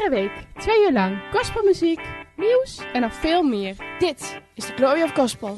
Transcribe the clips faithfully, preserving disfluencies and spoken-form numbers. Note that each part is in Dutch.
Iedere week, twee uur lang, gospelmuziek, nieuws en nog veel meer. Dit is de Glory of Gospel.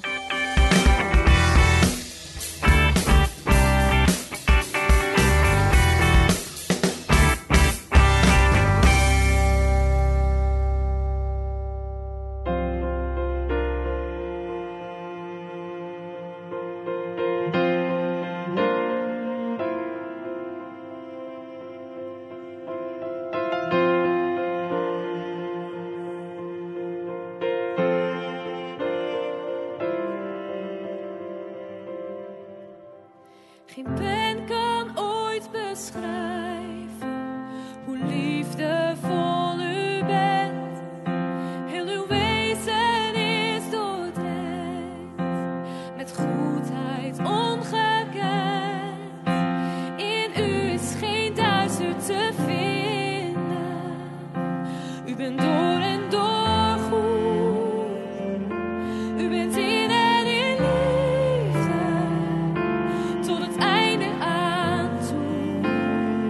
Geen pen kan ooit beschrijven hoe liefdevol u bent. Heel uw wezen is doordrenkt met goedheid ongekend. In u is geen duister te vinden. U bent door en door goed. U bent in en in liefde tot het einde aan toe.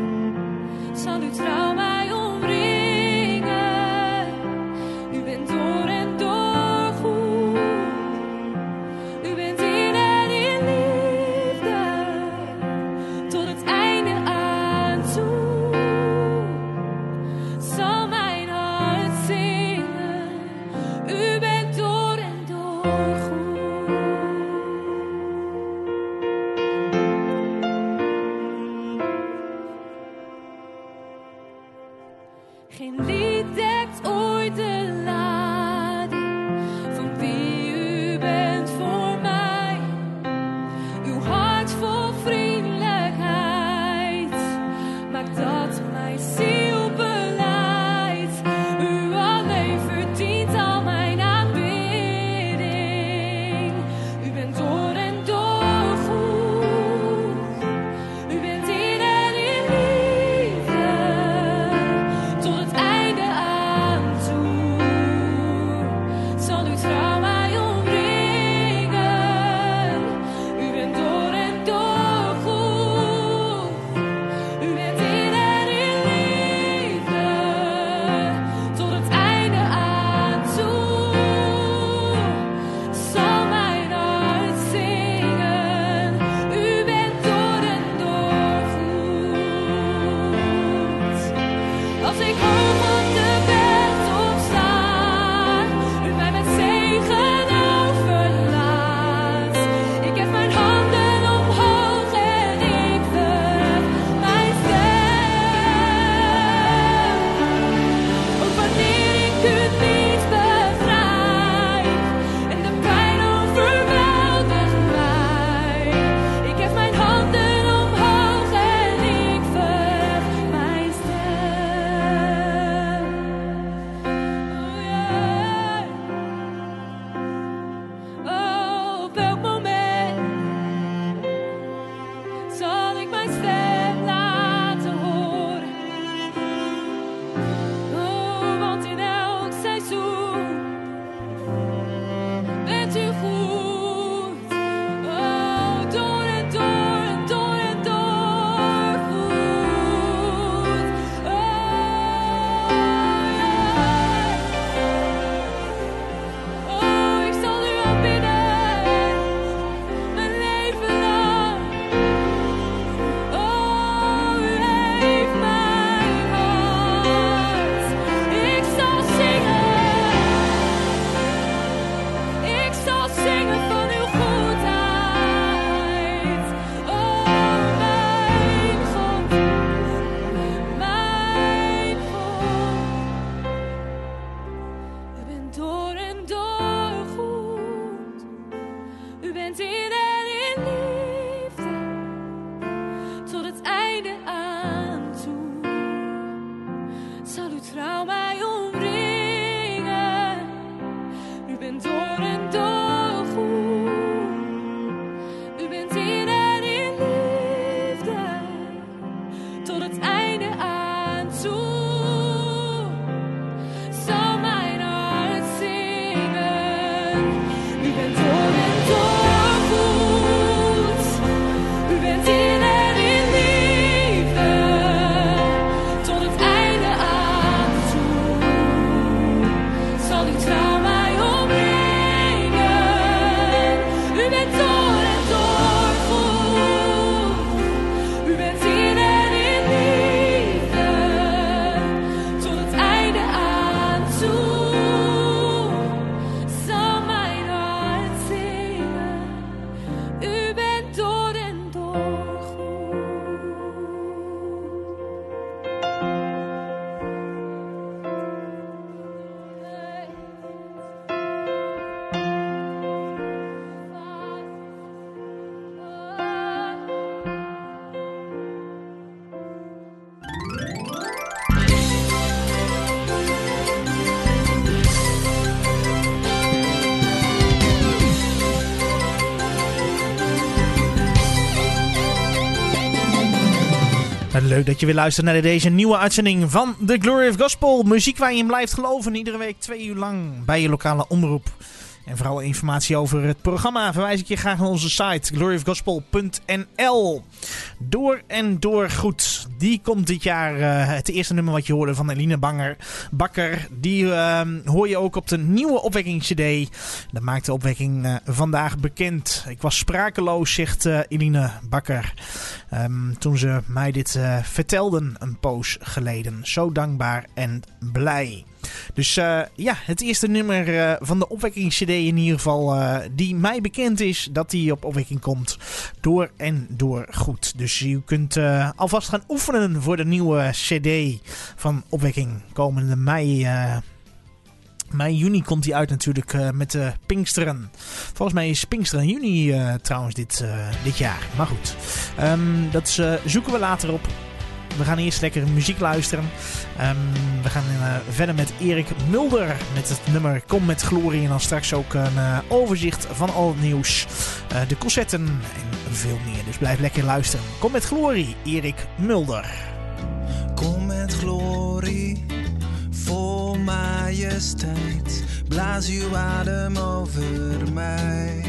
Leuk dat je weer luistert naar deze nieuwe uitzending van The Glory of Gospel. Muziek waar je in blijft geloven. Iedere week twee uur lang bij je lokale omroep. En vooral informatie over het programma verwijs ik je graag naar onze site glory of gospel punt n l. Door en door goed. Die komt dit jaar uh, het eerste nummer wat je hoorde van Eline Banger, Bakker. Die uh, hoor je ook op de nieuwe opwekking-cd. Dat maakt de opwekking uh, vandaag bekend. Ik was sprakeloos, zegt uh, Eline Bakker. Um, toen ze mij dit uh, vertelden een poos geleden. Zo dankbaar en blij. Dus uh, ja, het eerste nummer uh, van de opwekking-cd in ieder geval, uh, die mij bekend is dat die op opwekking komt. Door en door goed. Dus u kunt uh, alvast gaan oefenen voor de nieuwe cd van opwekking. Komende mei, uh, mei juni komt die uit natuurlijk uh, met de Pinksteren. Volgens mij is Pinksteren juni uh, trouwens dit, uh, dit jaar. Maar goed, um, dat uh, zoeken we later op. We gaan eerst lekker muziek luisteren. Um, we gaan uh, verder met Erik Mulder met het nummer Kom met Glorie. En dan straks ook een uh, overzicht van al het nieuws. Uh, de concerten en veel meer. Dus blijf lekker luisteren. Kom met Glorie, Erik Mulder. Kom met glorie, vol majesteit. Blaas uw adem over mij.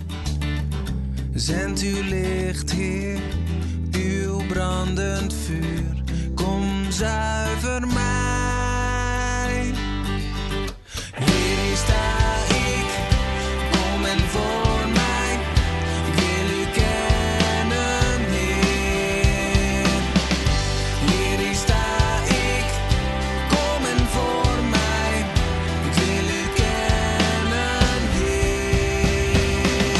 Zend uw licht, Heer. Uw brandend vuur, kom zuiver mij. Hier sta ik, kom en voor mij. Ik wil u kennen, Heer. Hier sta ik, kom en voor mij. Ik wil u kennen, Heer.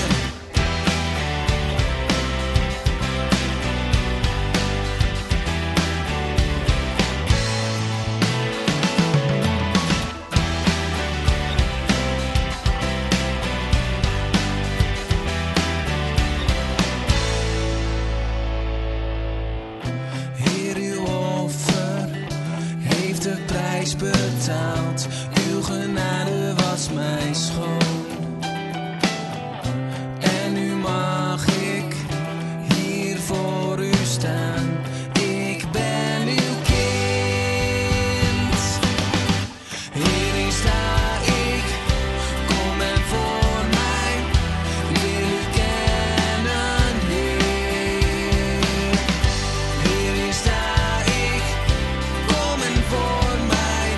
Betaald, uw genade was mij schoon. En nu mag ik hier voor u staan. Ik ben uw kind. Hierin sta ik, kom en voor mij. Ik wil u kennen, Heer. Hierin sta ik, kom en voor mij.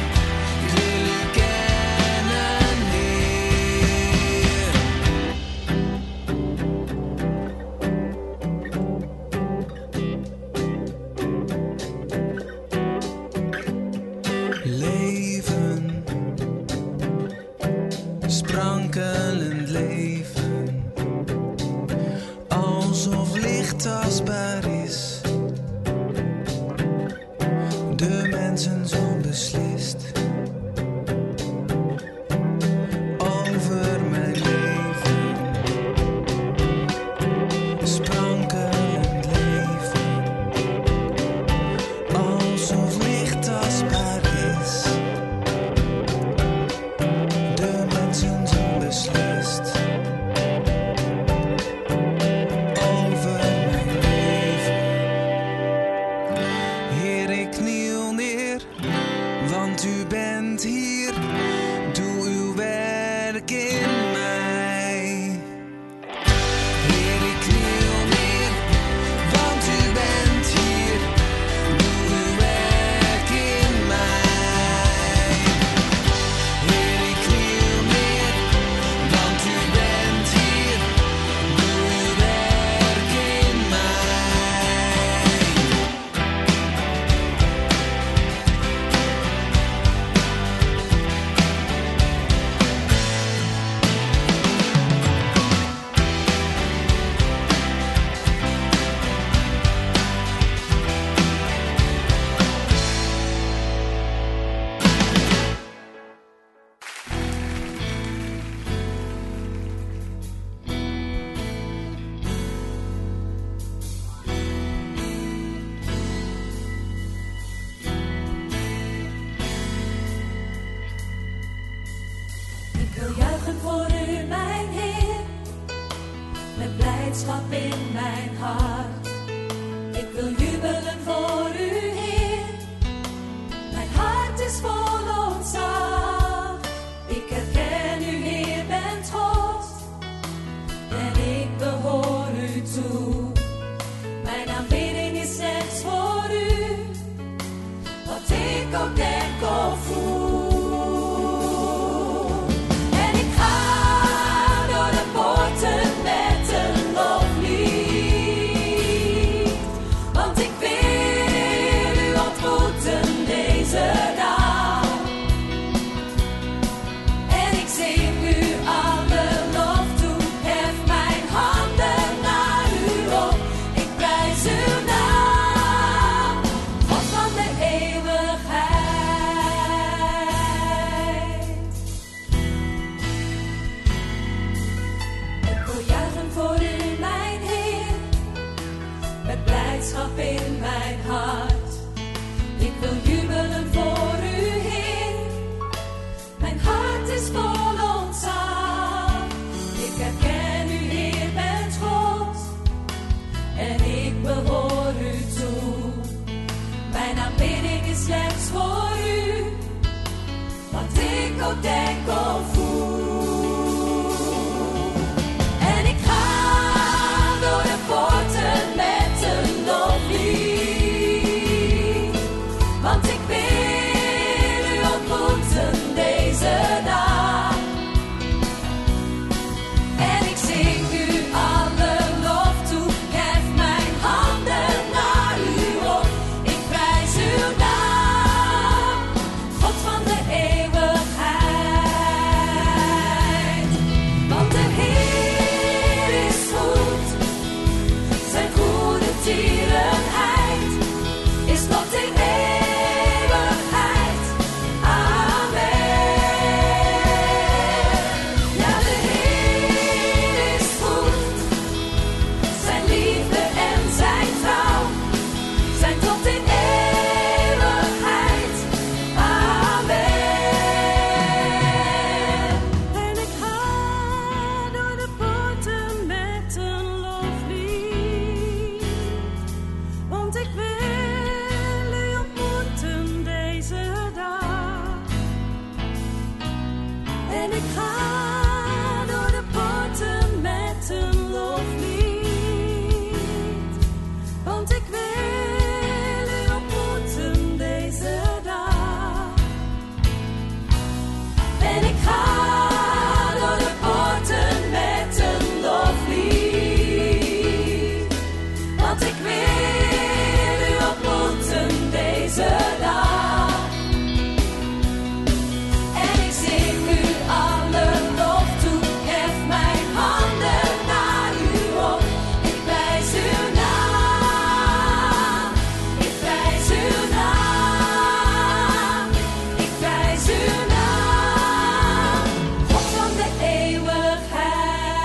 Sprankelend leven, alsof licht tastbaar is. De mensen zo beslist over mijn leven. Sprankelend leven, alsof licht tastbaar is. De mensen zo beslist over mijn leven. Heer, ik kniel neer, want u bent hier. Doe uw werk in mij. Heer, ik kniel neer, want u bent hier. Doe uw werk in mij. Heer, ik kniel neer, want u bent hier. Doe uw werk in mij. Ik wil juichen voor u, mijn Heer, met blijdschap in mijn hart. Ik wil jubelen voor blijdschap in mijn hart. Ik wil jubelen voor u, Heer. Mijn hart is vol ontzag. Ik herken u, Heer, bent God. En ik behoor u toe. Mijn aanbidding is slechts voor u. Wat ik ook denk of voel. En ik ga door de poorten met een loflied. Want ik wil u ontmoeten deze dag. En ik zing u alle lof toe. Hef mijn handen naar u op. Ik prijs uw naam, God van de eeuwigheid. Want de Heer is goed. Zijn goede tierenheid is tot in eeuwigheid. Amen. Ja, de Heer is goed. Zijn liefde en zijn trouw zijn tot in eeuwigheid. Amen. En ik ga door de poorten met een loflied. Want ik wil u ontmoeten deze dag. En ik ga door de poorten met een loflied. Want ik wil u ontmoeten deze dag. En ik ga door de poorten met een loflied. Want ik wil u ontmoeten deze dag. En ik zing u alle lof toe. Hef mijn handen naar u op. Ik prijs uw naam. Ik prijs uw naam. Ik prijs uw naam. God van de eeuwigheid.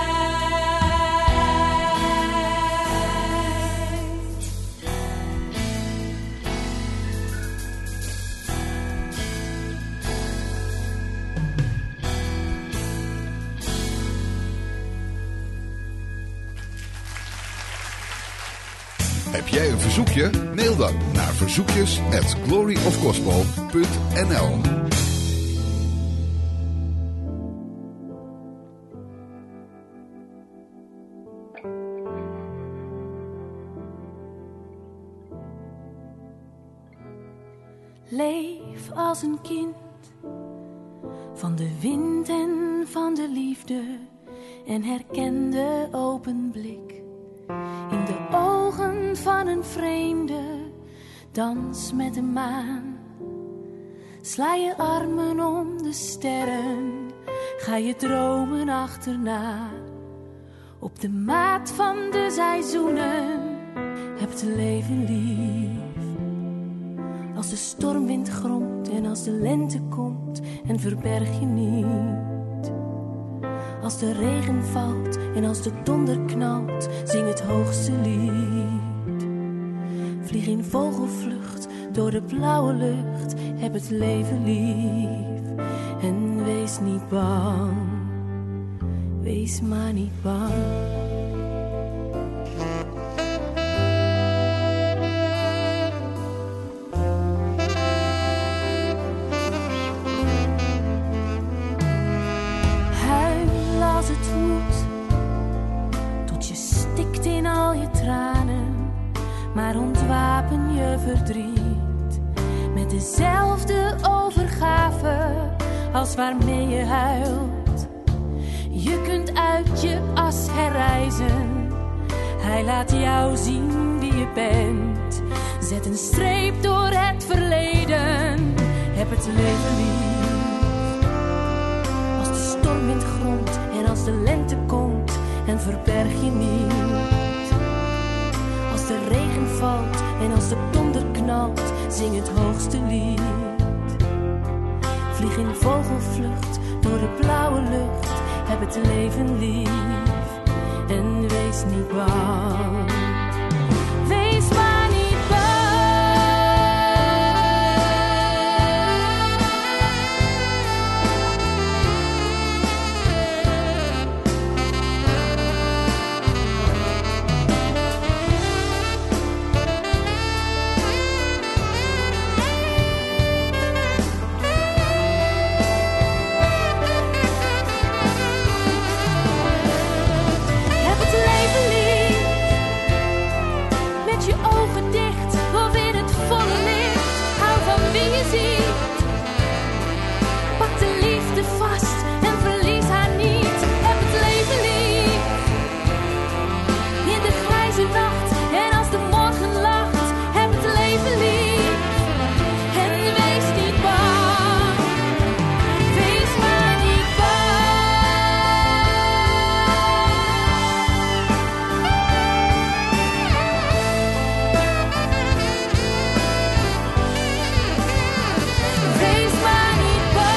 Heb jij een verzoekje? Mail dan naar verzoekjes at gloryofgospel punt n l. Leef als een kind van de wind en van de liefde en herken de open blik in de ogen van een vreemde. Dans met de maan, sla je armen om de sterren, ga je dromen achterna. Op de maat van de seizoenen, heb het leven lief. Als de stormwind gromt en als de lente komt en verberg je niet. Als de regen valt en als de donder knalt, zing het hoogste lied. Vlieg in vogelvlucht door de blauwe lucht, heb het leven lief. En wees niet bang, wees maar niet bang. Maar ontwapen je verdriet met dezelfde overgave als waarmee je huilt. Je kunt uit je as herrijzen. Hij laat jou zien wie je bent. Zet een streep door het verleden. Heb het leven lief. Als de stormwind gromt en als de lente komt en verberg je niet. Als de regen valt en als de donder knalt, zing het hoogste lied. Vlieg in vogelvlucht door de blauwe lucht, heb het leven lief. En wees niet bang, wees maar met je ogen dicht of in het volle licht. Hou van wie je ziet. Pak de liefde vast en verlies haar niet. Heb het leven lief. In de grijze nacht en als de morgen lacht. Heb het leven lief. En wees niet bang. Wees maar niet bang. Wees maar niet bang.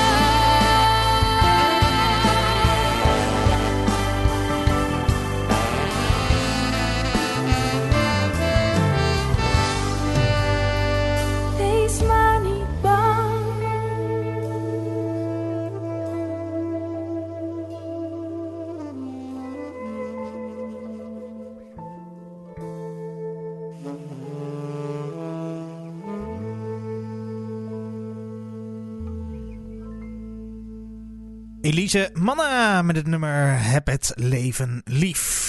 Wees maar niet bang. Elise Manna met het nummer Heb het leven lief.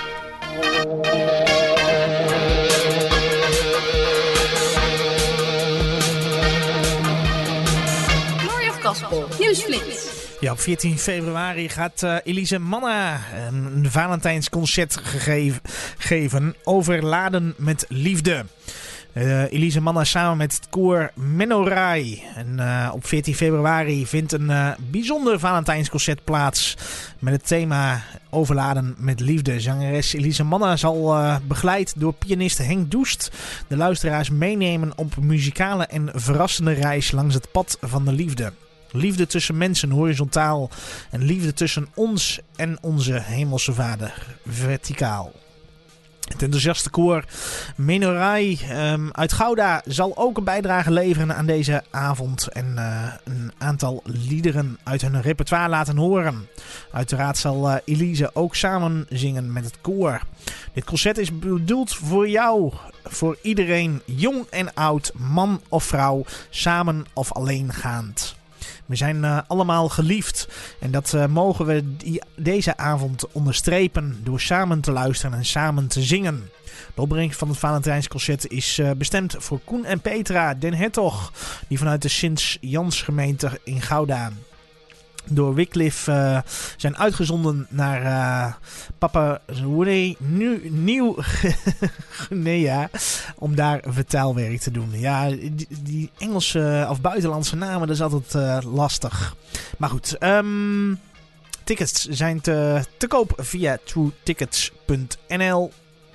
Glory of Gospel. Nieuwsflits. Ja, op veertien februari gaat uh, Elise Manna een Valentijnsconcert gegeven, geven. Overladen met liefde. Uh, Elise Manna samen met het koor Menorai. En uh, op veertien februari vindt een uh, bijzonder Valentijnsconcert plaats. Met het thema Overladen met liefde. Zangeres Elise Manna zal uh, begeleid door pianist Henk Doest de luisteraars meenemen op een muzikale en verrassende reis langs het pad van de liefde. Liefde tussen mensen horizontaal en liefde tussen ons en onze hemelse vader verticaal. Het enthousiaste koor Menorai um, uit Gouda zal ook een bijdrage leveren aan deze avond en uh, een aantal liederen uit hun repertoire laten horen. Uiteraard zal uh, Elise ook samen zingen met het koor. Dit concert is bedoeld voor jou, voor iedereen, jong en oud, man of vrouw, samen of alleengaand. We zijn uh, allemaal geliefd en dat uh, mogen we die, deze avond onderstrepen door samen te luisteren en samen te zingen. De opbrengst van het Valentijnsconcert is uh, bestemd voor Koen en Petra Den Hertog, die vanuit de Sint-Jansgemeente in Gouda door Wycliffe uh, zijn uitgezonden naar uh, Papa Nieuw-Guinea om daar vertaalwerk te doen. Ja, die, die Engelse of buitenlandse namen, dat is altijd uh, lastig. Maar goed, um, tickets zijn te, te koop via true tickets punt n l.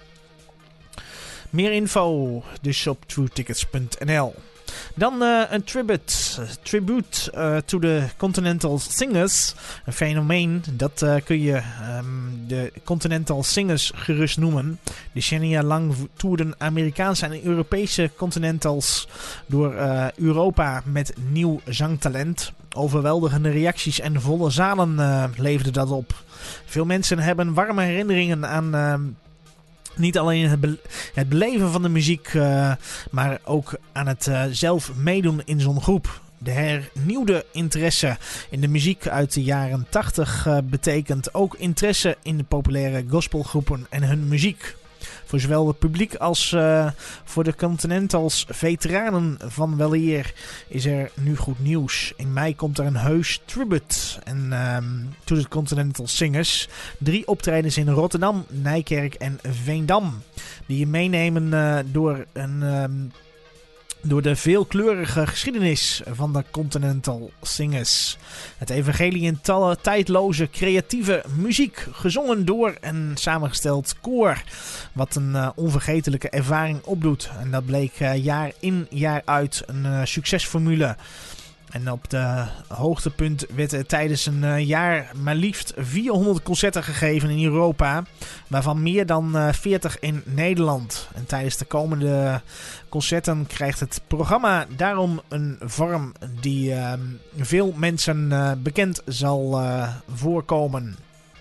Meer info dus op true tickets punt n l. Dan uh, een tribute, tribute uh, to the Continental Singers. Een fenomeen, dat uh, kun je um, de Continental Singers gerust noemen. Decennia lang toerden Amerikaanse en Europese Continentals door uh, Europa met nieuw zangtalent. Overweldigende reacties en volle zalen uh, leverden dat op. Veel mensen hebben warme herinneringen aan Uh, Niet alleen het, be- het beleven van de muziek, uh, maar ook aan het uh, zelf meedoen in zo'n groep. De hernieuwde interesse in de muziek uit de jaren tachtig uh, betekent ook interesse in de populaire gospelgroepen en hun muziek. Voor zowel het publiek als uh, voor de Continentals veteranen van weleer is er nu goed nieuws. In mei komt er een heus tribute en um, to the Continental Singers. Drie optredens in Rotterdam, Nijkerk en Veendam. Die je meenemen uh, door een Um, door de veelkleurige geschiedenis van de Continental Singers. Het evangelie in tallen tijdloze creatieve muziek, gezongen door een samengesteld koor, wat een uh, onvergetelijke ervaring opdoet. En dat bleek uh, jaar in jaar uit een uh, succesformule. En op de hoogtepunt werd er tijdens een uh, jaar maar liefst vierhonderd concerten gegeven in Europa, waarvan meer dan uh, veertig in Nederland. En tijdens de komende concerten krijgt het programma daarom een vorm die uh, veel mensen uh, bekend zal uh, voorkomen.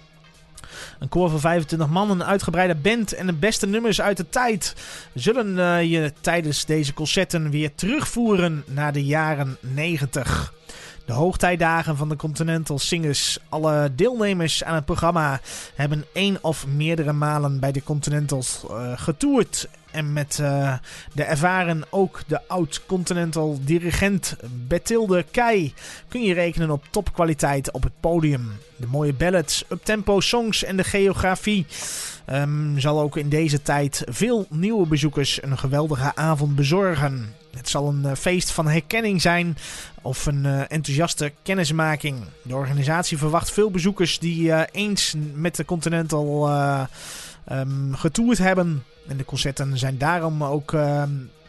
Een koor van vijfentwintig man, een uitgebreide band en de beste nummers uit de tijd zullen uh, je tijdens deze concerten weer terugvoeren naar de jaren negentig. De hoogtijdagen van de Continental Singers. Alle deelnemers aan het programma hebben één of meerdere malen bij de Continentals uh, getoerd En met uh, de ervaren ook de oud-Continental dirigent Bertilde Kei kun je rekenen op topkwaliteit op het podium. De mooie ballads, uptempo songs en de geografie um, zal ook in deze tijd veel nieuwe bezoekers een geweldige avond bezorgen. Het zal een uh, feest van herkenning zijn of een uh, enthousiaste kennismaking. De organisatie verwacht veel bezoekers die uh, eens met de Continental uh, um, getoerd hebben. En de concerten zijn daarom ook uh,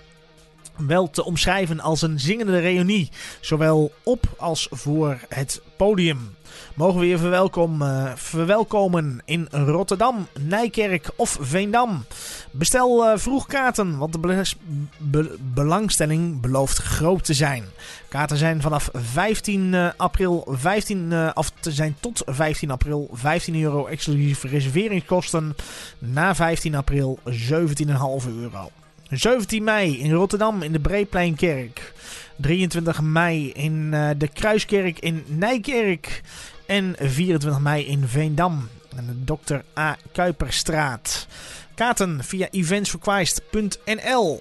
wel te omschrijven als een zingende reunie. Zowel op als voor het podium. Mogen we je verwelkom, uh, verwelkomen in Rotterdam, Nijkerk of Veendam. Bestel uh, vroeg kaarten, want de be- be- belangstelling belooft groot te zijn. Kaarten zijn vanaf vijftien april, vijftien, uh, of te zijn tot vijftien april vijftien euro exclusief reserveringskosten. Na vijftien april zeventien komma vijf euro. zeventien mei in Rotterdam in de Breepleinkerk. drieëntwintig mei in uh, de Kruiskerk in Nijkerk. En vierentwintig mei in Veendam. En de dokter A. Kuiperstraat. Kaarten via events for christ punt n l.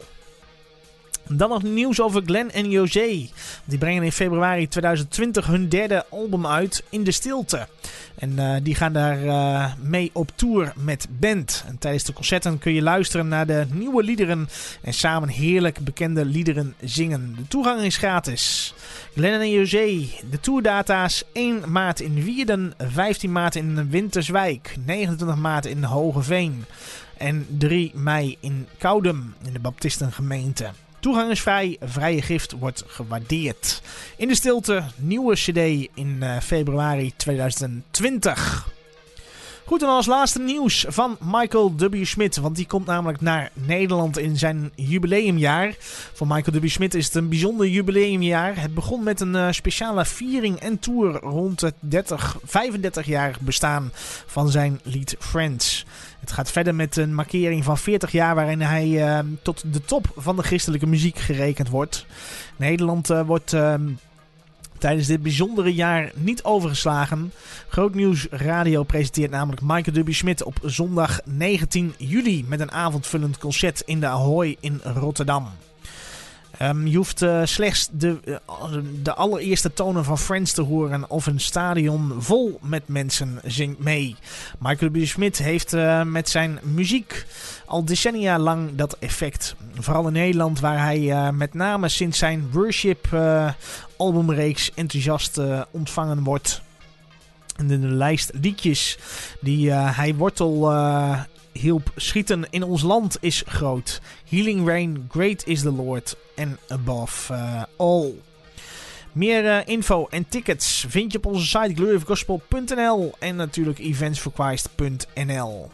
Dan nog nieuws over Glenn en José. Die brengen in februari tweeduizend twintig hun derde album uit, In de Stilte. En uh, die gaan daar uh, mee op tour met band. En tijdens de concerten kun je luisteren naar de nieuwe liederen en samen heerlijk bekende liederen zingen. De toegang is gratis. Glenn en José, de tourdata's één maart in Wierden, vijftien maart in Winterswijk, negenentwintig maart in Hogeveen en drie mei in Koudem in de Baptistengemeente. Toegang is vrij, vrije gift wordt gewaardeerd. In de Stilte, nieuwe cd in uh, februari tweeduizend twintig. Goed, en als laatste nieuws van Michael W. Smith. Want die komt namelijk naar Nederland in zijn jubileumjaar. Voor Michael W. Smith is het een bijzonder jubileumjaar. Het begon met een uh, speciale viering en tour rond het dertig, vijfendertig-jarig bestaan van zijn lied Friends. Het gaat verder met een markering van veertig jaar waarin hij uh, tot de top van de christelijke muziek gerekend wordt. Nederland uh, wordt uh, tijdens dit bijzondere jaar niet overgeslagen. Groot Nieuws Radio presenteert namelijk Michael W. Smith op zondag negentien juli met een avondvullend concert in de Ahoy in Rotterdam. Um, je hoeft uh, slechts de, uh, de allereerste tonen van Friends te horen of een stadion vol met mensen zingt mee. Michael W. Smith heeft uh, met zijn muziek al decennia lang dat effect. Vooral in Nederland, waar hij uh, met name sinds zijn Worship uh, albumreeks enthousiast uh, ontvangen wordt. En de, de lijst liedjes die uh, hij wortel uh, hielp schieten in ons land is groot. Healing Rain, Great is the Lord en Above uh, All. Meer uh, info en tickets vind je op onze site glory of gospel punt n l en natuurlijk events for christ punt n l.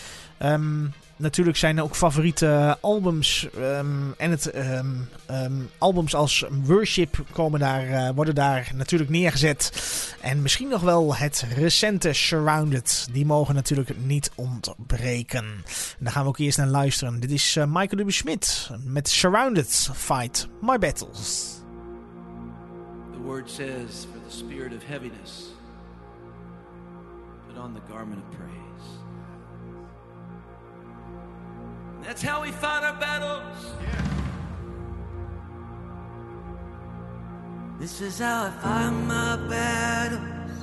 Um, natuurlijk zijn er ook favoriete albums um, en het um, um, albums als Worship komen daar, uh, worden daar natuurlijk neergezet. En misschien nog wel het recente Surrounded. Die mogen natuurlijk niet ontbreken. En daar gaan we ook eerst naar luisteren. Dit is uh, Michael W. Smith met Surrounded, Fight My Battles. The word says, for the spirit of heaviness, put on the garment of praise. That's how we fight our battles. Yeah. This is how I fight my battles.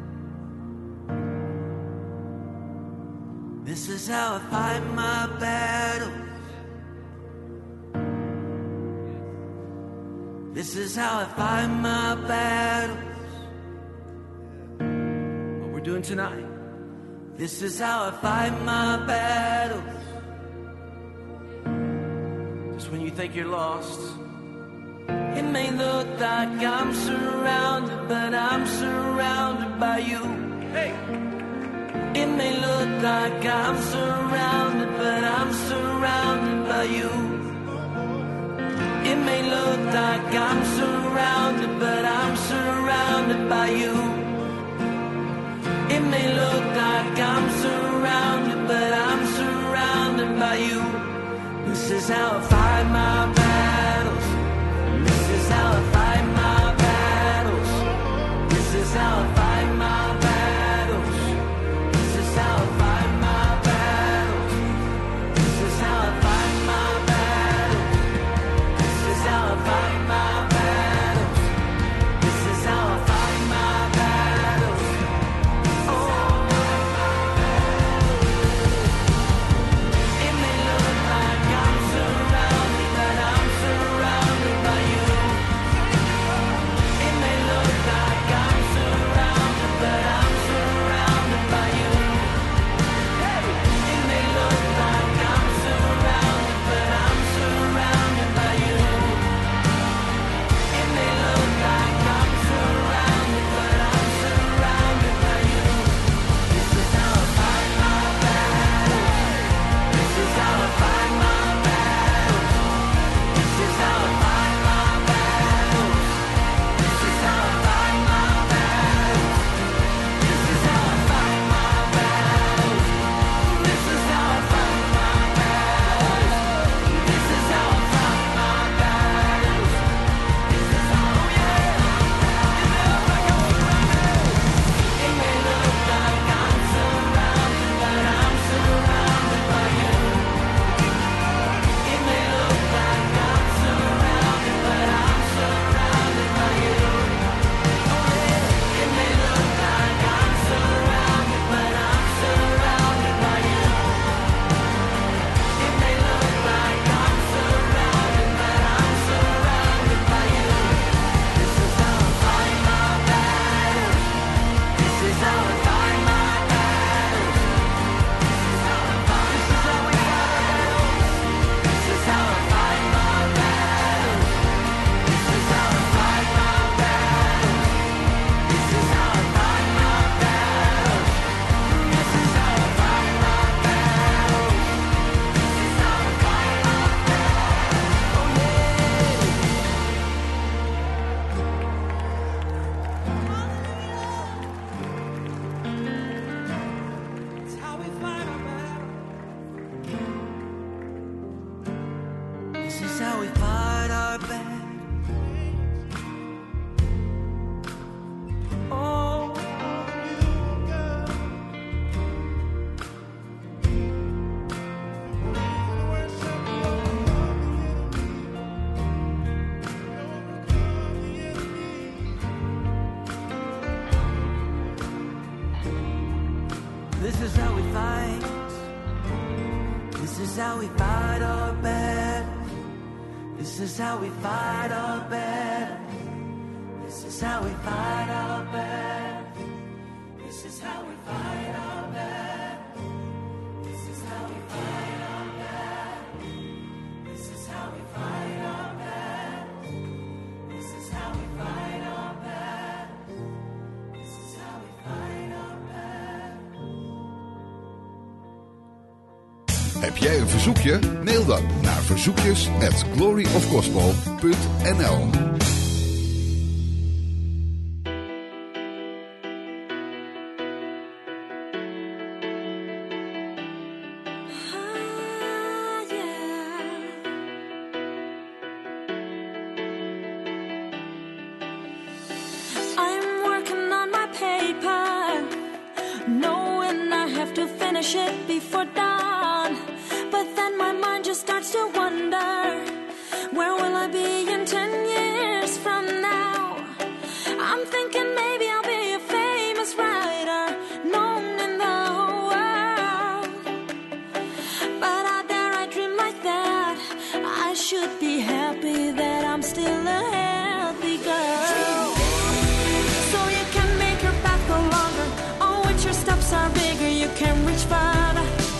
This is how I fight my battles. This is how I fight my battles. What we're doing tonight. This is how I fight my battles. Just when you think you're lost, it may look like I'm surrounded, but I'm surrounded by you. Hey! It may look like I'm surrounded, but I'm surrounded by you. It may look like I'm surrounded, but I'm surrounded by you. It may look like I'm surrounded, but I'm surrounded by you. This is how I fight my battles. This is how I fight my battles. This is how I fight my battles. This is how I fight my battles. This is how I fight my This is how we fight our battles. Oh, this is how we fight. This is how we fight our battles. This is how we fight our battles. This is how we fight our battles. This is how we fight our battles. This is how we fight our battles. This is how we fight our battles. This is how we fight our battles. This is how we fight our battles. Heb jij een verzoekje? Mail dan naar verzoekjes at glory of gospel punt n l. I'm working on my paper, knowing I have to finish it before dawn. But then my mind just starts to wonder, where will I be in ten years from now? I'm thinking maybe I'll be a famous writer, known in the whole world. But how dare I dream like that? I should be happy that I'm still a healthy girl. So you can make your path go longer, on which your steps are bigger, you can reach farther.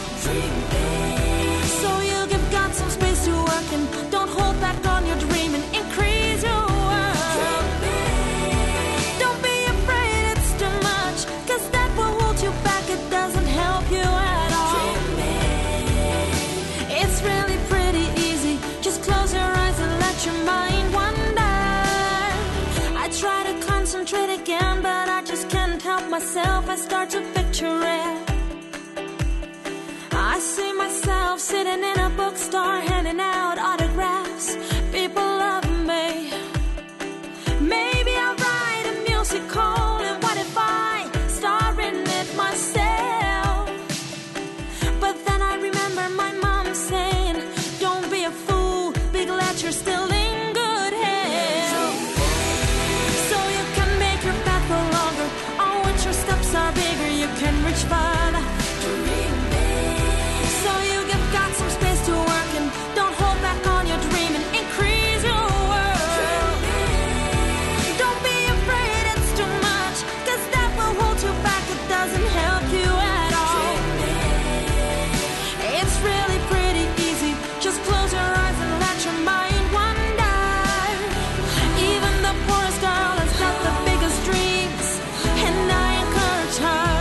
So you give God some space to work and don't hold back on your dream and increase your world. Don't be afraid it's too much, cause that will hold you back, it doesn't help you at all. It's really pretty easy, just close your eyes and let your mind wander. I try to concentrate again, but I just can't help myself, I start to picture it. I see myself sitting in a bookstore handing out autographs. People love me. Maybe I'll write a musical, and what if I star in it myself? But then I remember my mom saying, don't be a fool, be glad you're still in good health. So you can make your path go longer, on which your steps are bigger, you can reach farther. So you give God some space to work and don't hold back on your dream and increase your world. Don't be afraid it's too much, cause that will hold you back, it doesn't help you at all. It's really pretty easy, just close your eyes and let your mind wander. Even the poorest girl has got the biggest dreams, and I encourage her.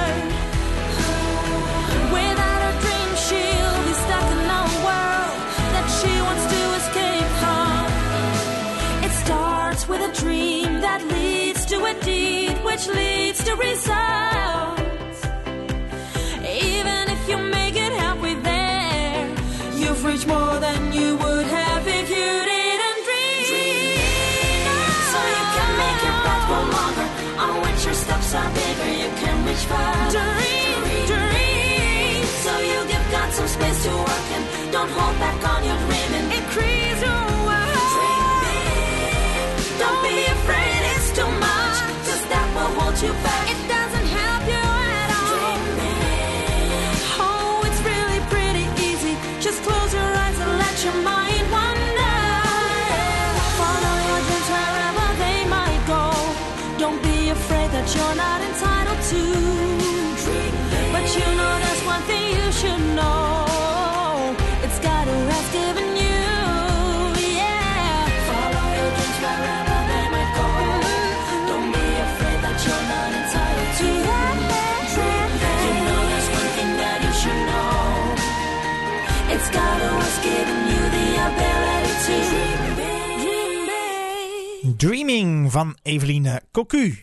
Without her dream she'll be stuck in a world that she wants to escape from. It starts with a dream that leads to a deed, which leads to results. Even if you make it halfway there, you've reached more than you would have if you didn't dream. So you can make your path go longer, on which your steps are bigger, you can reach farther. Dream, dream. So you give God some space to work and don't hold back on your dream and increase your world. Dream big. Don't be afraid it's too much, cause that will hold you back, it doesn't help you at all. Dream big. Oh, it's really pretty easy, just close your eyes and let your mind wander. Follow your dreams wherever they might go. Don't be afraid that you're not entitled to dream big. But you know there's one thing you should know, it's God who has given you, yeah. Follow your dreams wherever they might go. Don't be afraid that you're not entitled to dream big. You know there's one thing that you should know, it's God who has given you the ability to dream big. Dream big. Dreaming van Eveline Cocu.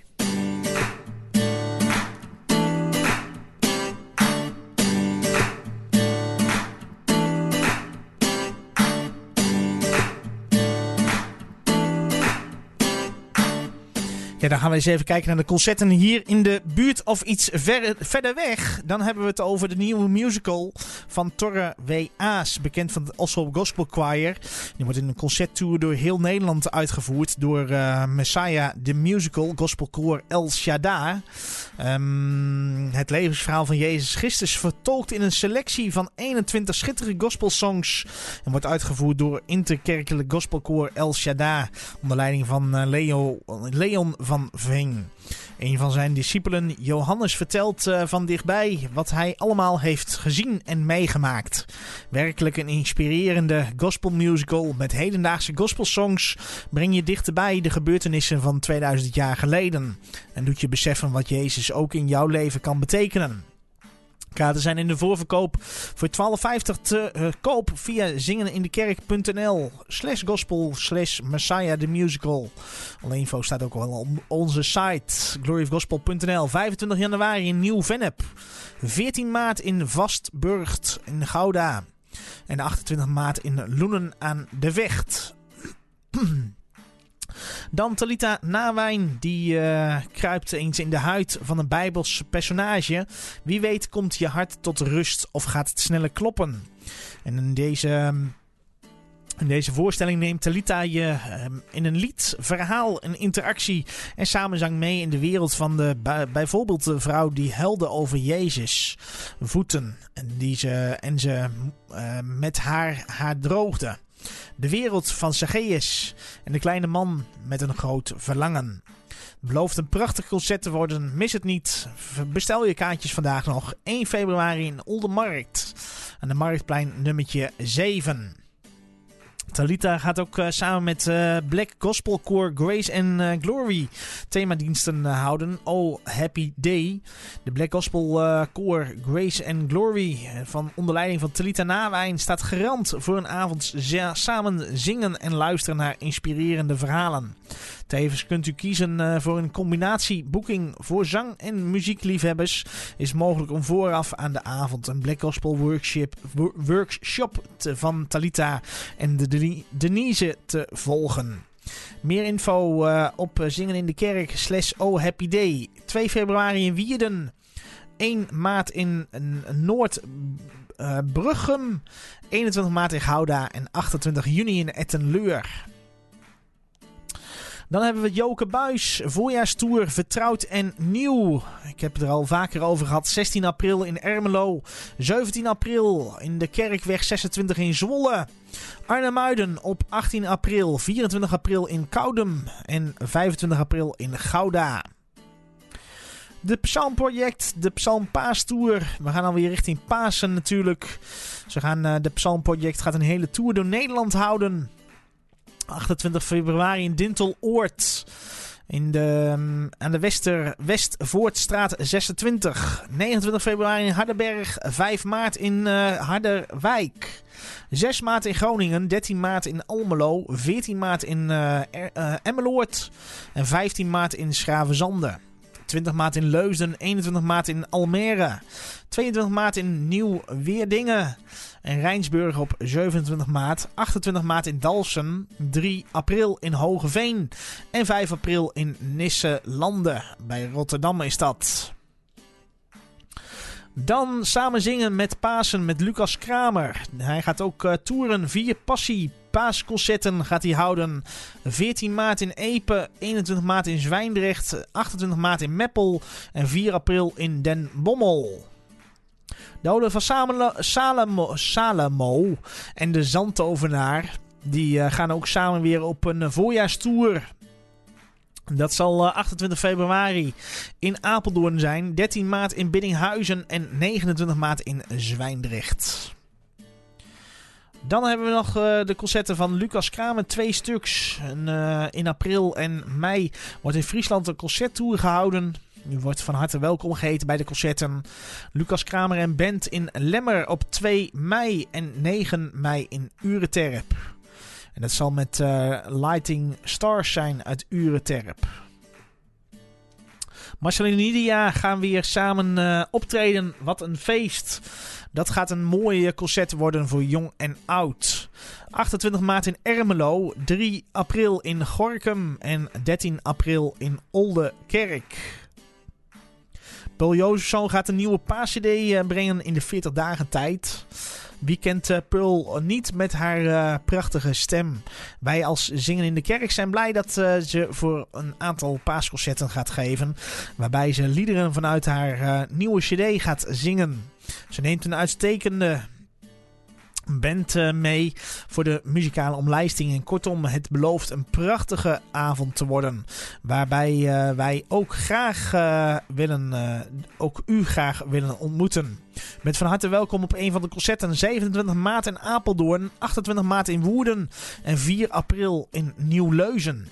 Ja, dan gaan we eens even kijken naar de concerten hier in de buurt of iets ver, verder weg. Dan hebben we het over de nieuwe musical van Torre W. Aas, bekend van het Oslo Gospel Choir. Die wordt in een concerttour door heel Nederland uitgevoerd door uh, Messiah the Musical, gospelkoor El Shaddai. Um, het levensverhaal van Jezus Christus vertolkt in een selectie van eenentwintig schitterende gospelsongs en wordt uitgevoerd door interkerkelijk gospelkoor El Shaddai onder leiding van uh, Leo, Leon van Veen. Een van zijn discipelen, Johannes, vertelt uh, van dichtbij wat hij allemaal heeft gezien en meegemaakt. Werkelijk een inspirerende gospelmusical met hedendaagse gospelsongs breng je dichterbij de gebeurtenissen van tweeduizend jaar geleden. En doet je beseffen wat Jezus ook in jouw leven kan betekenen. Kaarten zijn in de voorverkoop voor twaalf vijftig te uh, koop via zingenindekerk.nl slash gospel slash Messiah the Musical. Alle info staat ook wel op onze site glory of gospel punt n l. vijfentwintig januari in Nieuw-Vennep. veertien maart in Vastburgt in Gouda. En achtentwintig maart in Loenen aan de Vecht. Dan Talita Nawijn, die uh, kruipt eens in de huid van een Bijbels personage. Wie weet komt je hart tot rust of gaat het sneller kloppen. En in deze, in deze voorstelling neemt Talita je uh, in een lied, verhaal, een interactie en samenzang mee in de wereld van de, bijvoorbeeld de vrouw die huilde over Jezus voeten. En, die ze, en ze uh, met haar, haar droogde. De wereld van Zacchaeus en de kleine man met een groot verlangen. Het belooft een prachtig concert te worden. Mis het niet. Bestel je kaartjes vandaag nog. één februari in Oldermarkt. Aan de Marktplein nummertje zeven. Talita gaat ook uh, samen met uh, Black Gospel Choir Grace and uh, Glory themadiensten uh, houden. Oh Happy Day. De Black Gospel uh, Choir Grace and Glory van onder leiding van Talita Nawijn staat garant voor een avond za- samen zingen en luisteren naar inspirerende verhalen. Tevens kunt u kiezen uh, voor een combinatie boeking voor zang- en muziekliefhebbers. Is mogelijk om vooraf aan de avond een Black Gospel workshop, workshop te, van Talita en de Denise te volgen. Meer info uh, op zingenindekerk slash oh happy day. twee februari in Wierden. één maart in Noordbruggen. Uh, eenentwintig maart in Gouda. En achtentwintig juni in Ettenleur. Dan hebben we Joke Buijs, voorjaarstour, vertrouwd en nieuw. Ik heb het er al vaker over gehad. zestien april in Ermelo. zeventien april in de Kerkweg zesentwintig in Zwolle. Arnhem-Muiden op achttien april. vierentwintig april in Koudem. En vijfentwintig april in Gouda. De Psalmproject, de Psalmpaastour. We gaan alweer richting Pasen natuurlijk. Ze gaan, uh, de Psalmproject gaat een hele tour door Nederland houden. achtentwintig februari in Dinteloord. In de, um, aan de Wester, Westvoortstraat zesentwintig. negenentwintig februari in Hardenberg. vijf maart in uh, Harderwijk. zes maart in Groningen. dertien maart in Almelo. veertien maart in uh, er, uh, Emmeloord. En vijftien maart in Schravenzande. twintig maart in Leusden. eenentwintig maart in Almere. tweeëntwintig maart in Nieuw-Weerdingen. En Rijnsburg op zevenentwintig maart. achtentwintig maart in Dalfsen. drie april in Hogeveen. En vijf april in Nisselanden. Bij Rotterdam is dat. Dan samen zingen met Pasen met Lucas Kramer. Hij gaat ook uh, toeren. Vier passie paasconcerten gaat hij houden. veertien maart in Epe. eenentwintig maart in Zwijndrecht. achtentwintig maart in Meppel. En vier april in Den Bommel. De Ode van Samelo, Salemo, Salemo en de Zandtovenaar. Die uh, gaan ook samen weer op een uh, voorjaarstour. Dat zal uh, achtentwintig februari in Apeldoorn zijn. dertien maart in Biddinghuizen. En negenentwintig maart in Zwijndrecht. Dan hebben we nog uh, de concerten van Lucas Kramer. Twee stuks. En, uh, in april en mei wordt in Friesland een concerttour gehouden. U wordt van harte welkom geheten bij de concerten. Lucas Kramer en band in Lemmer op twee mei en negen mei in Ureterp. En dat zal met uh, Lighting Stars zijn uit Ureterp. Marcel en Nidia gaan weer samen uh, optreden. Wat een feest. Dat gaat een mooi concert worden voor jong en oud. achtentwintig maart in Ermelo, drie april in Gorinchem en dertien april in Oldenkerk. Pearl Jozefzoon gaat een nieuwe paascd brengen in de veertig dagen tijd. Wie kent uh, Pearl niet met haar uh, prachtige stem? Wij als Zingen in de Kerk zijn blij dat uh, ze voor een aantal paasconcerten gaat geven. Waarbij ze liederen vanuit haar uh, nieuwe cd gaat zingen. Ze neemt een uitstekende band uh, mee voor de muzikale omlijsting. En kortom, het belooft een prachtige avond te worden. Waarbij uh, wij ook graag uh, willen, uh, ook u graag willen ontmoeten. Met van harte welkom op een van de concerten. zevenentwintig maart in Apeldoorn, achtentwintig maart in Woerden en vier april in Nieuw-Leuzen.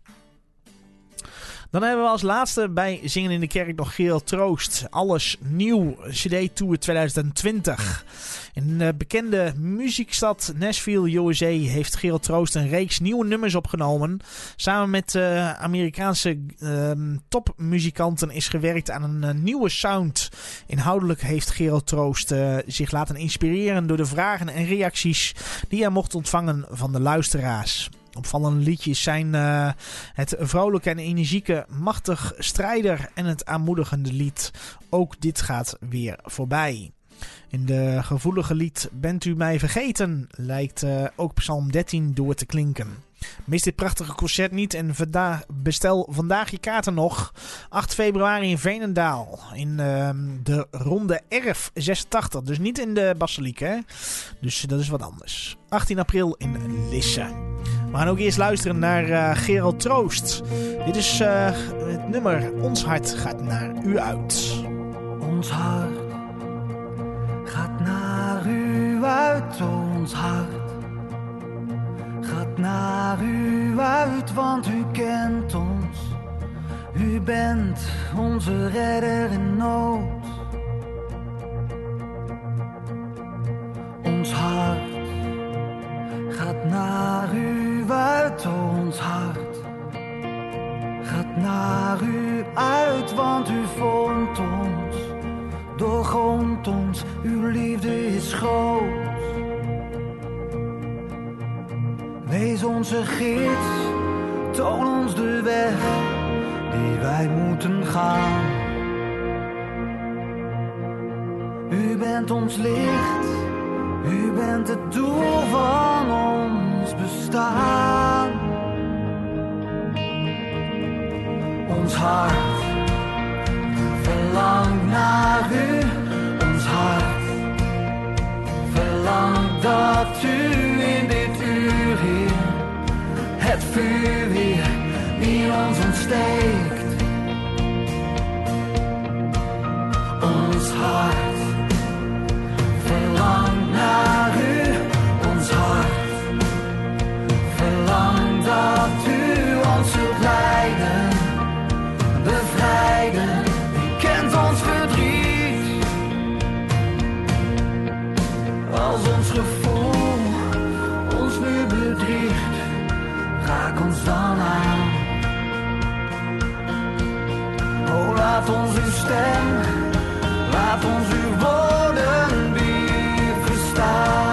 Dan hebben we als laatste bij Zingen in de Kerk nog Gerald Troost. Alles nieuw, C D Tour twintig twintig. In de bekende muziekstad Nashville, U S A, heeft Gerald Troost een reeks nieuwe nummers opgenomen. Samen met uh, Amerikaanse uh, topmuzikanten is gewerkt aan een uh, nieuwe sound. Inhoudelijk heeft Gerald Troost uh, zich laten inspireren door de vragen en reacties die hij mocht ontvangen van de luisteraars. Opvallende liedjes zijn uh, het vrolijke en energieke Machtig Strijder en het aanmoedigende lied Ook dit gaat weer voorbij. In de gevoelige lied Bent u mij vergeten lijkt uh, ook Psalm dertien door te klinken. Mis dit prachtige concert niet en vanda- bestel vandaag je kaarten nog. acht februari in Veenendaal in uh, de ronde Erf zesentachtig. Dus niet in de Basiliek, hè? Dus dat is wat anders. achttien april in Lisse. We gaan ook eerst luisteren naar uh, Gerald Troost. Dit is uh, het nummer Ons hart gaat naar u uit. Ons hart gaat naar u uit, ons hart gaat naar u uit, want u kent ons. U bent onze redder in nood. Ons hart gaat naar u uit, ons hart gaat naar u uit, want u vond ons, doorgrondt ons, uw liefde is groot. Wees onze gids, toon ons de weg die wij moeten gaan. U bent ons licht, u bent het doel van ons bestaan. Ons hart verlangt naar u, ons hart verlangt dat u in dit uur hier het vuur weer in ons ontsteekt. Ons hart verlangt naar u, ons hart verlangt dat u ons zult leiden, bevrijden. U kent ons verdriet, als ons gevoel ons nu bedriegt, raak ons dan aan. Oh, laat ons uw stem, laat ons uw woorden weer verstaan.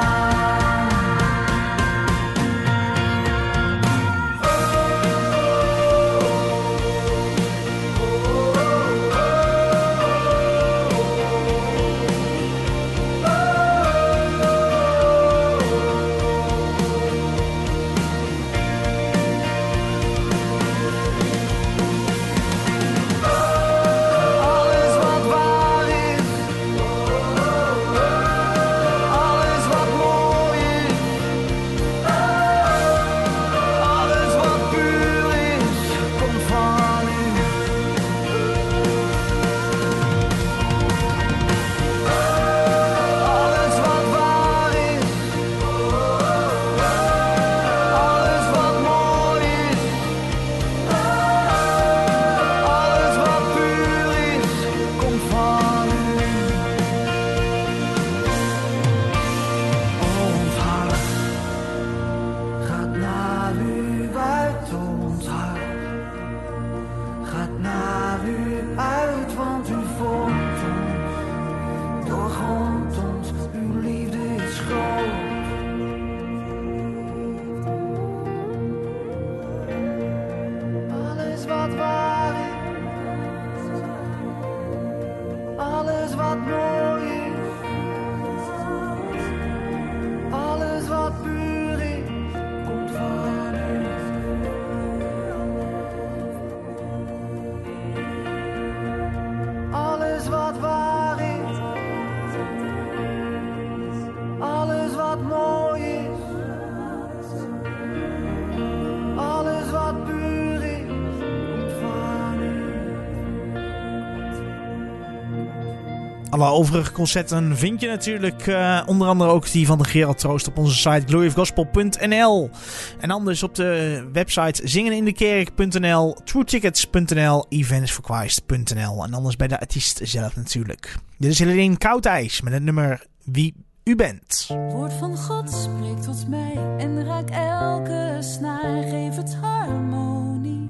Alle overige concerten vind je natuurlijk uh, onder andere ook die van de Gerald Troost op onze site glory of gospel punt n l. En anders op de website zingenindekerk punt n l, truetickets punt n l, eventsforchrist punt n l. En anders bij de artiest zelf natuurlijk. Dit is Helene Koudijs met het nummer Wie U Bent. Het woord van God spreekt tot mij en raakt elke snaar, geef het harmonie.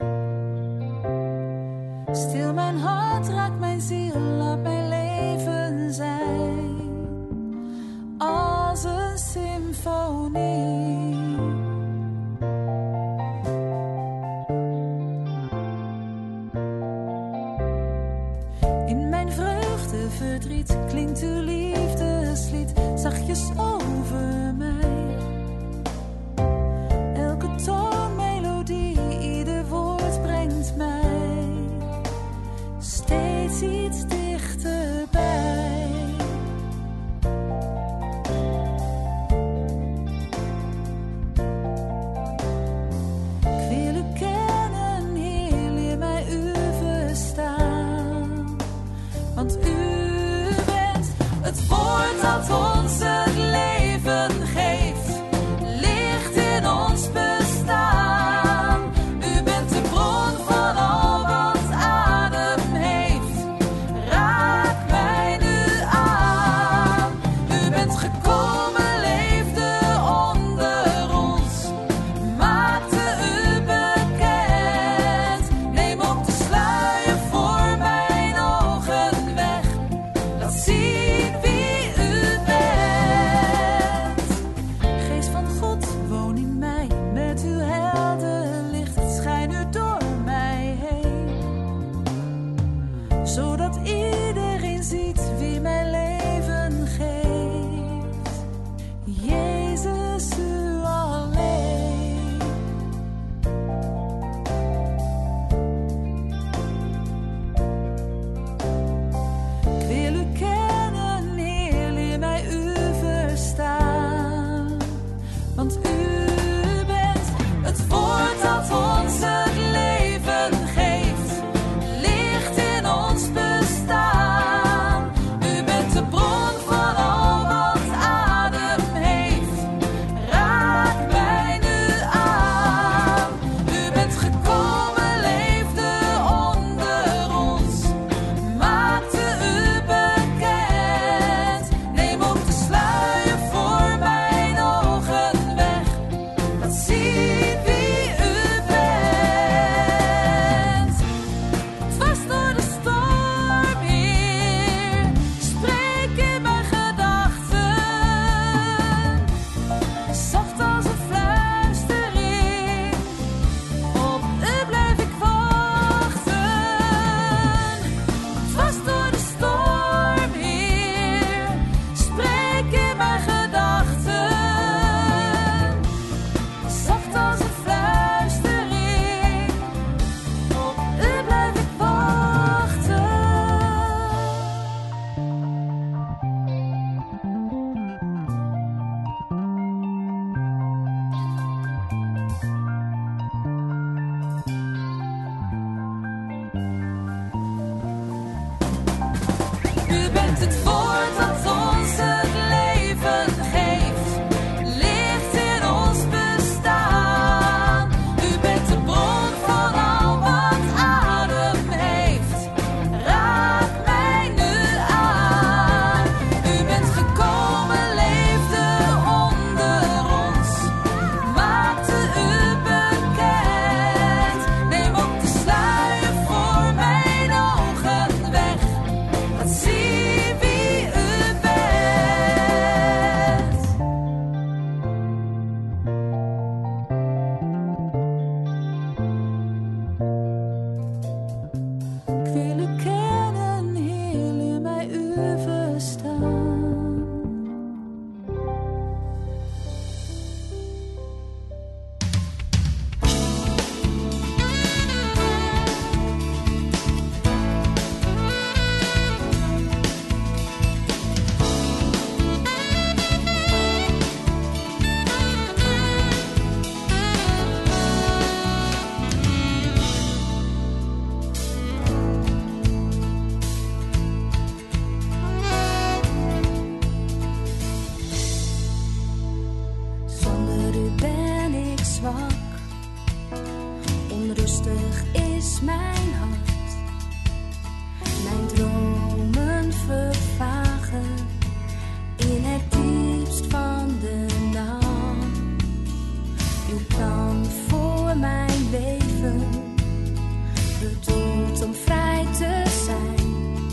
Stil mijn hart, raakt mijn ziel, laat mijn leven zijn als een symfonie. In mijn vreugde, verdriet klinkt uw liefdeslied zachtjes over mij. Elke toon, melodie, ieder woord brengt mij steeds iets dichterbij. Ik wil u kennen, Heer, leer mij u verstaan. Want u bent het woord dat ons het leven geeft, licht in ons bestaan. U bent de bron van al wat adem heeft, raak mij nu aan. U bent gekomen, leefde onder ons, maakte u bekend. Neem op de sluier voor mijn ogen weg, laat zien wie u bent. Geest van God, woon in mij, met uw helder licht, schijn u door mij heen, zodat iedereen ziet wie mijn leven geeft. Jezus, u alleen. Ik wil u kennen, Heer, leer mij u verstaan. Want u bent het woord dat ons het leven geeft, licht in ons bestaan. U bent de bron van al wat adem heeft, raak mij nu aan. U bent gekomen, leefde onder ons, maakte u bekend. Neem op de sluier voor mijn ogen weg, laat zien wie u bent. Dwars door de storm, Heer, spreek in mijn gedachten, zacht als een fluistering, op u blijf ik wachten. Dwars door de storm, Heer, spreek in mijn gedachten, zacht als een fluistering, op u blijf ik wachten. U bent het woord dat ons het leven geeft, licht in ons bestaan. U bent de bron van al wat adem heeft, raak mij nu aan. U bent gekomen, leefde onder ons, maakte u bekend. Neem op de sluier voor mijn ogen weg, laat zien wie uw plan voor mijn leven, bedoeld om vrij te zijn.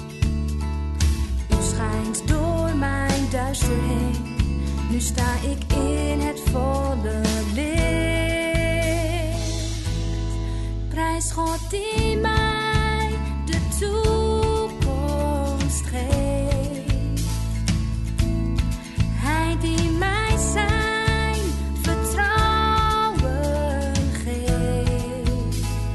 U schijnt door mijn duister heen, nu sta ik in het volle licht. Prijs God die mij de toekomst geeft, Hij die mij zijn vertrouwen geeft.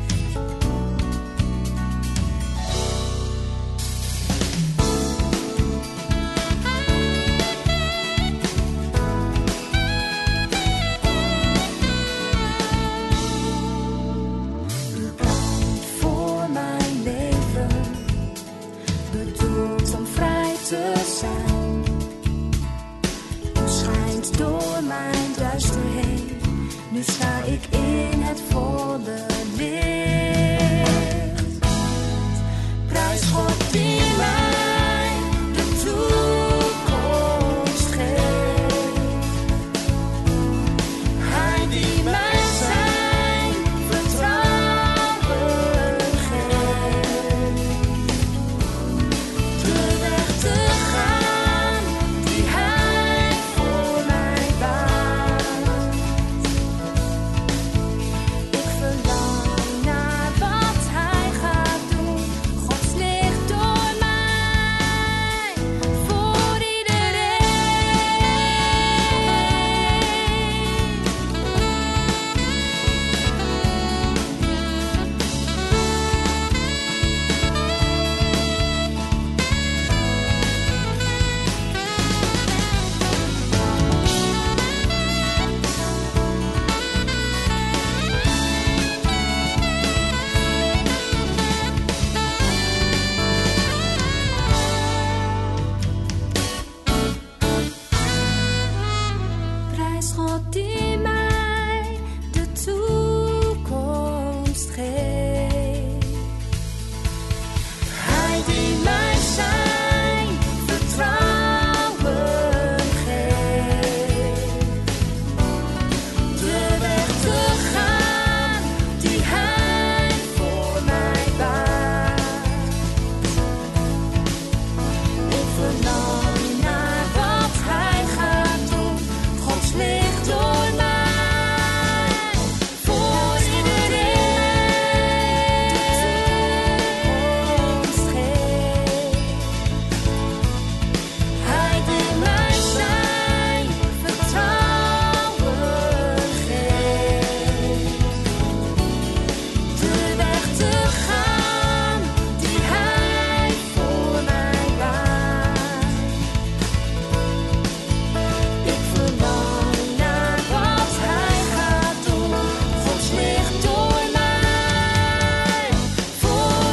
Uw plan voor mijn leven, bedoeld om vrij te zijn. U schijnt door mijn duister heen, nu sta ik in het volle licht. Prijs God die mij de toekomst geeft, Hij die mij zijn vertrouwen geeft. De weg te gaan die Hij voor mij baant. Ik verlang naar wat Hij gaat doen. Gods licht door mij, voor iedereen. Prijs God die mij de toekomst geeft, Hij die mij zijn vertrouwen geeft. De weg te gaan die Hij voor mij baant. Ik verlang naar wat Hij gaat doen. Gods licht door mij, voor iedereen. De toekomst geeft, Hij die mij zijn vertrouwen geeft. De weg te gaan die Hij voor mij baant. Ik verlang naar wat Hij gaat doen. Gods licht door mij, voor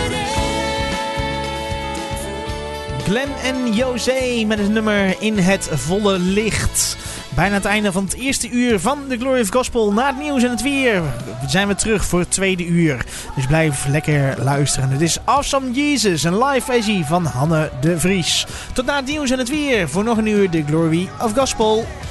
iedereen. Glenn en José met het nummer In het volle licht. Bijna het einde van het eerste uur van de Glory of Gospel. Na het nieuws en het weer zijn we terug voor het tweede uur. Dus blijf lekker luisteren. Het is Awesome Jesus, een live versie van Hanne de Vries. Tot na het nieuws en het weer voor nog een uur de Glory of Gospel.